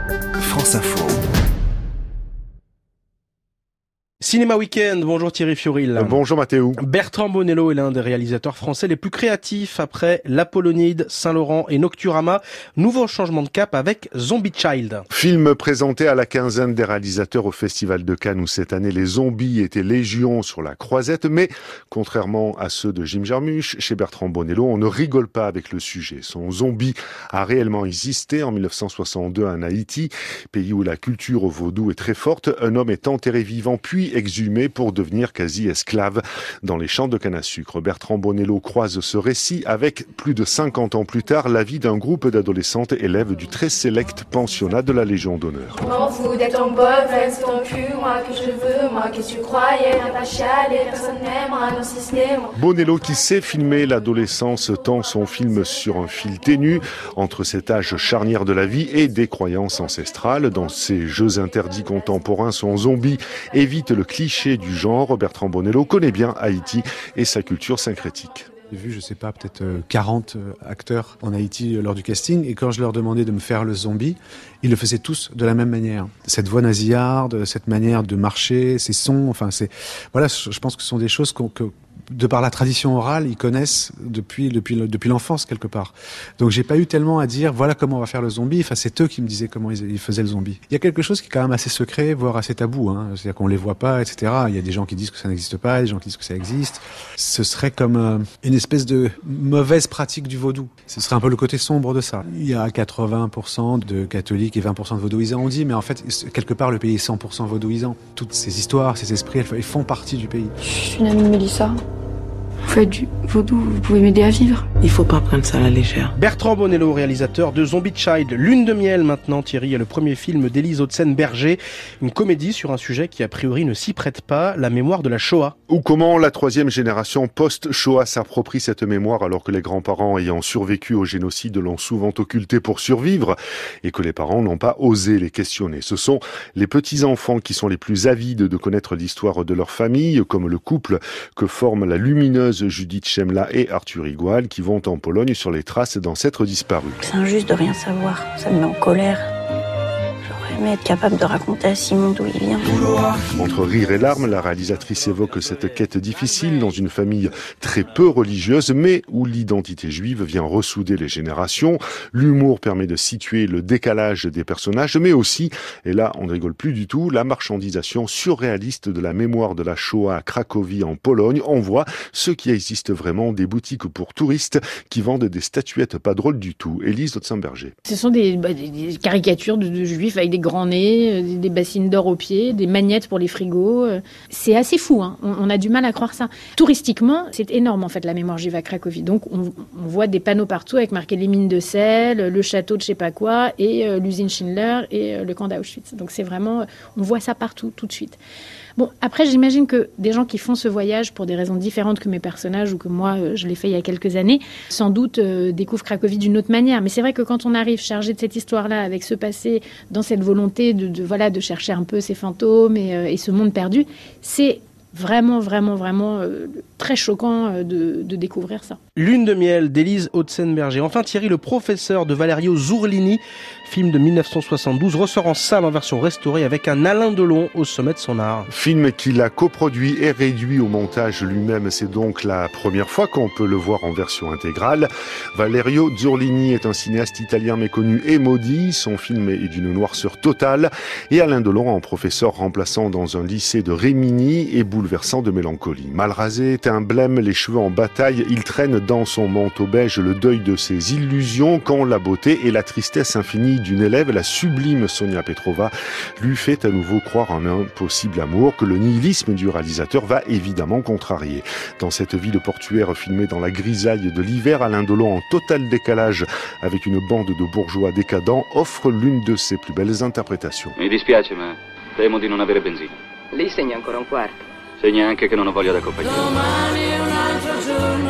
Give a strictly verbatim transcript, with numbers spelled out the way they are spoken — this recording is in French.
France Info. Cinéma Week-end, bonjour Thierry Fioril. Euh, bonjour Mathéo. Bertrand Bonello est l'un des réalisateurs français les plus créatifs après L'Apollonide, Saint-Laurent et Nocturama. Nouveau changement de cap avec Zombie Child. Film présenté à la quinzaine des réalisateurs au Festival de Cannes où cette année les zombies étaient légion sur la croisette. Mais contrairement à ceux de Jim Jarmusch, chez Bertrand Bonello, on ne rigole pas avec le sujet. Son zombie a réellement existé en dix-neuf cent soixante-deux en Haïti, pays où la culture au vaudou est très forte. Un homme est enterré vivant puis exhumé pour devenir quasi esclave dans les champs de canne à sucre. Bertrand Bonello croise ce récit avec, plus de cinquante ans plus tard, la vie d'un groupe d'adolescentes élèves du très sélect pensionnat de la Légion d'honneur. M'en fous d'être ton bof, c'est ton cul, moi que je veux, moi qu'est-ce que tu croyais, viens pas chialer, personne n'aimera, non si ce n'est moi. Bonello qui sait filmer l'adolescence tend son film sur un fil ténu entre cet âge charnière de la vie et des croyances ancestrales. Dans ses jeux interdits contemporains, son zombie évite le cliché du genre. Bertrand Bonello connaît bien Haïti et sa culture syncrétique. J'ai vu, je sais pas, peut-être quarante acteurs en Haïti lors du casting, et quand je leur demandais de me faire le zombie, ils le faisaient tous de la même manière. Cette voix nasillarde, cette manière de marcher, ces sons, enfin c'est, voilà, je pense que ce sont des choses qu'on, que, de par la tradition orale, ils connaissent depuis, depuis, depuis l'enfance quelque part. Donc j'ai pas eu tellement à dire, voilà comment on va faire le zombie. Enfin, c'est eux qui me disaient comment ils, ils faisaient le zombie. Il y a quelque chose qui est quand même assez secret, voire assez tabou, hein. C'est-à-dire qu'on les voit pas, et cetera. Il y a des gens qui disent que ça n'existe pas, des gens qui disent que ça existe. Ce serait comme euh, une espèce de mauvaise pratique du vaudou. Ce serait un peu le côté sombre de ça. Il y a quatre-vingts pour cent de catholiques et vingt pour cent de vaudouisants, on dit, mais en fait, quelque part, le pays est cent pour cent vaudouisant. Toutes ces histoires, ces esprits, elles font partie du pays. Je suis une amie de Mélissa. Vous faites du vaudou, vous pouvez m'aider à vivre. Il faut pas prendre ça à la légère. Bertrand Bonello, réalisateur de Zombie Child. Lune de miel maintenant, Thierry, est le premier film d'Élise Hautsen-Berger. Une comédie sur un sujet qui a priori ne s'y prête pas, la mémoire de la Shoah. Ou comment la troisième génération post-Shoah s'approprie cette mémoire alors que les grands-parents ayant survécu au génocide l'ont souvent occulté pour survivre et que les parents n'ont pas osé les questionner. Ce sont les petits-enfants qui sont les plus avides de connaître l'histoire de leur famille, comme le couple que forment la lumineuse Judith Chemla et Arthur Igual qui vont en Pologne sur les traces d'ancêtres disparus. C'est injuste de rien savoir, ça me met en colère. J'aurais aimé être capable de raconter à Simon d'où il vient. Entre rire et larmes, la réalisatrice évoque cette quête difficile dans une famille très peu religieuse, mais où l'identité juive vient ressouder les générations. L'humour permet de situer le décalage des personnages, mais aussi, et là on ne rigole plus du tout, la marchandisation surréaliste de la mémoire de la Shoah à Cracovie en Pologne. On voit ce qui existe vraiment, des boutiques pour touristes qui vendent des statuettes pas drôles du tout. Élise Hautsen-Berger. Ce sont des, bah, des, des caricatures de, de juifs avec des grands nez, des, des bassines d'or aux pieds, des magnettes pour les frigos. C'est assez fou, hein. on, on a du mal à croire ça. Touristiquement, c'est énorme en fait la mémoire juive à Cracovie. Donc on, on voit des panneaux partout avec marqué les mines de sel, le château de je sais pas quoi, et euh, l'usine Schindler et euh, le camp d'Auschwitz. Donc c'est vraiment, on voit ça partout, tout de suite. Bon, après, j'imagine que des gens qui font ce voyage pour des raisons différentes que mes personnages ou que moi, euh, je l'ai fait il y a quelques années, sans doute euh, découvrent Cracovie d'une autre manière. Mais c'est vrai que quand on arrive chargé de cette histoire-là, avec ce passé, dans cette volonté de, de, voilà, de chercher un peu ces fantômes et, euh, et ce monde perdu, c'est vraiment, vraiment, vraiment euh, très choquant euh, de, de découvrir ça. Lune de miel d'Élise Hautsen-Berger. Enfin, Thierry, le professeur de Valerio Zurlini, film de dix-neuf cent soixante-douze, ressort en salle en version restaurée avec un Alain Delon au sommet de son art. Film qu'il a coproduit et réduit au montage lui-même. C'est donc la première fois qu'on peut le voir en version intégrale. Valerio Zurlini est un cinéaste italien méconnu et maudit. Son film est d'une noirceur totale. Et Alain Delon, en professeur remplaçant dans un lycée de Rimini, est bouleversant de mélancolie. Mal rasé, teint blême, les cheveux en bataille, il traîne dans son manteau beige le deuil de ses illusions quand la beauté et la tristesse infinie d'une élève, la sublime Sonia Petrova, lui fait à nouveau croire en un possible amour que le nihilisme du réalisateur va évidemment contrarier. Dans cette ville portuaire filmée dans la grisaille de l'hiver, Alain Delon, en total décalage avec une bande de bourgeois décadents, offre l'une de ses plus belles interprétations. Mi dispiace, ma temo di non avere benzina. Lei segna ancora un quarto. Segna anche che non ho voglia d'accompagnare. Domani un altro giorno